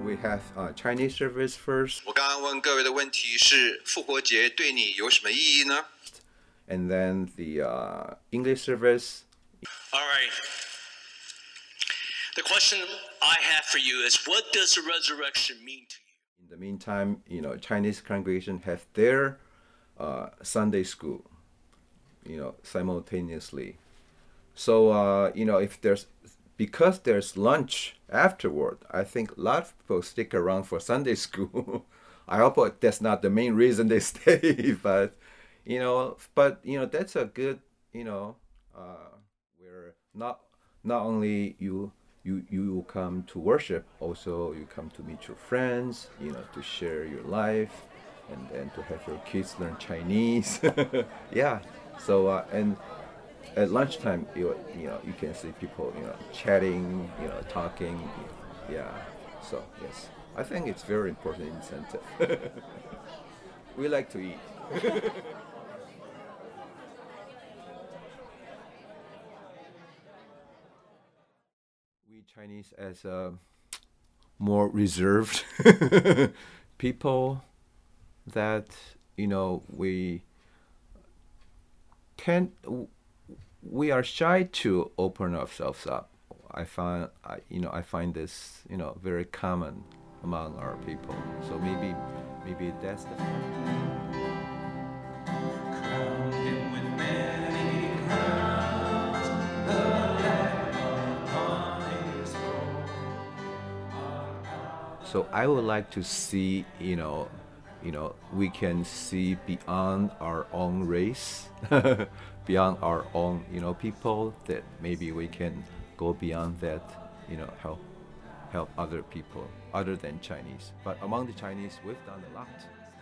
we have Chinese service first. 我刚刚问各位的问题是：复活节对你有什么意义呢？ And then the English service. All right. The question I have for you is, what does the resurrection mean to you? In the meantime, Chinese congregation have their Sunday school, simultaneously. So, because there's lunch afterward, I think a lot of people stick around for Sunday school. I hope that's not the main reason they stay, but that's a good, where not only you come to worship, also you come to meet your friends, to share your life, and then to have your kids learn Chinese. Yeah. So and at lunchtime, you can see people, chatting, talking. Yeah. So yes, I think it's very important incentive. We like to eat. We Chinese as more reserved people that we are shy to open ourselves up. I find this very common among our people. So maybe that's the Crown him with many crowns, the Lamb upon his throne. So I would like to see, we can see beyond our own race, beyond our own, people, that maybe we can go beyond that, help other people other than Chinese. But among the Chinese, we've done a lot.